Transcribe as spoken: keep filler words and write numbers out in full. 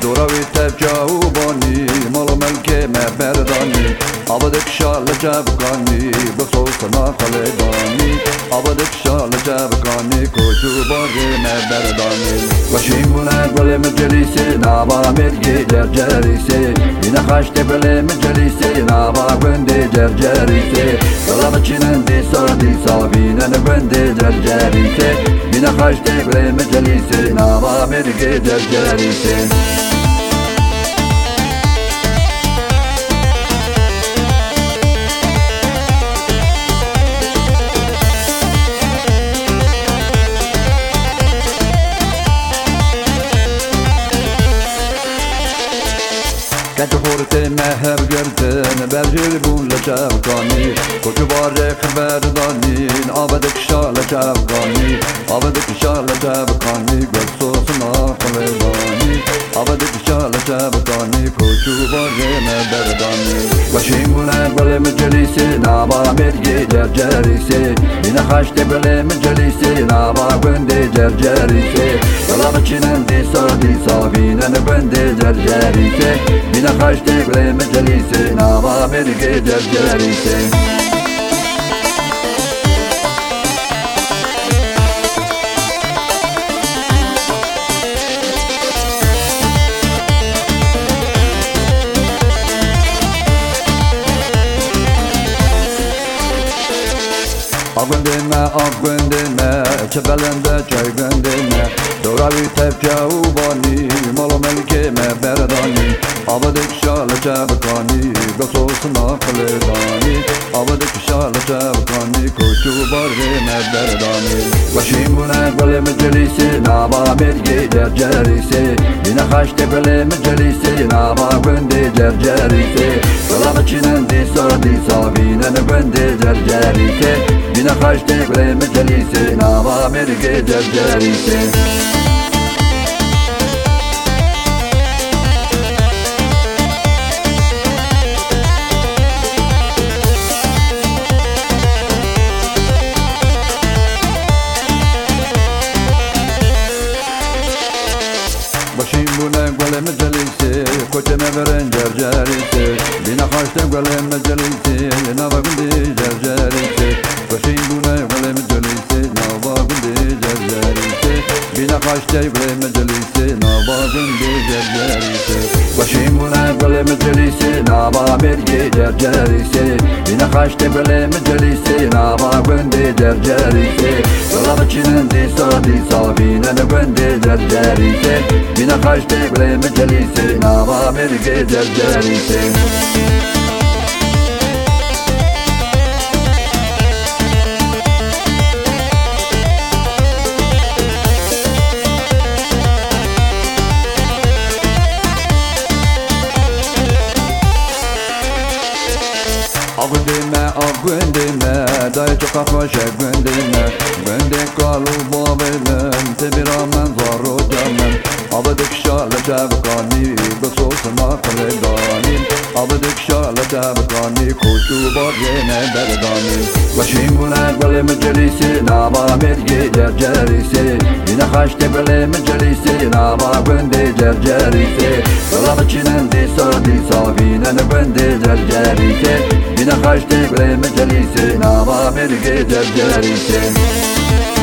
دوراوی تفجا و بانی مال ملک مبردانی عبدك شال جابكاني بخصوص ناقل داني عبدك شال جابكاني كوشو باري مبرداني وشيمونا قول مجلسي نابا مرقي جرجريسي ينا خاشت بلي مجلسي نابا قندي جرجريسي طلب چنندي سردي صابينا نقندي جرجريسي ينا خاشت بلي مجلسي نابا مرقي جرجريسي كنت خورت مهر گردن برجر بون لچبکانی کوچو باره خبردانین آبدک شال لچبکانی آبدک شال لچبکانی گرسوس ناخلدانی آبدک شال لچبکانی کوچو باره مبردانی وشیمونه گل مجلیسی نابا مرگی جرجریسی این خشت گل مجلیسی نابا گندی جرجریسی طلب چنندی سردی صابینن گندی جرجریسی بنا خاشتي بلي مجلسي نابا مرقي جرجريسي Agundime, agundime, çebelende çay gündime Doravi tepçe ubani, malo melike meberdani Abadik şalı çebekani, gasosuna kıledani Abadik şalı çebekani, koşu barvi meberdani Başimune gole meclisi, naba mergi cercerisi Yine kaçtı gole meclisi, naba gündi cercerisi Dolabı çinendi sardi sabinen gündi cercerisi Yine kaçtı gole meclisi, naba mergi cercerisi Başım buna gole meclisi, koçeme veren cercerisi Bina kaçtı gole meclisi, nava gündi cercerisi Başım buna gole meclisi, nava gündi cercerisi Bina kaçtı gole meclisi, nava gündi cercerisi Başım buna gole meclisi, nava mergi cercerisi Bina kaçtı gole meclisi, nava gündi cercerisi Dolabı çinendi sardi sabinen gündi cercerisi Bina kaçtı gole meclisi, nava mergi cercerisi Agundime, agundime, dayı çok akvaşa gündime Gündi kalu babelen, tebi ramen zarro cemen Abadik şale çebekani, besosuna kıledani Abadik şale çebekani, koşu bar yine berdani Başım buna gole meclisi, naba mergi cercerisi Yine kaçtı gole meclisi, naba gündi cercerisi Dolabı çinendi sardi sabinen gündi cercerisi Yine kaçtı gole meclisi, naba mergi cercerisi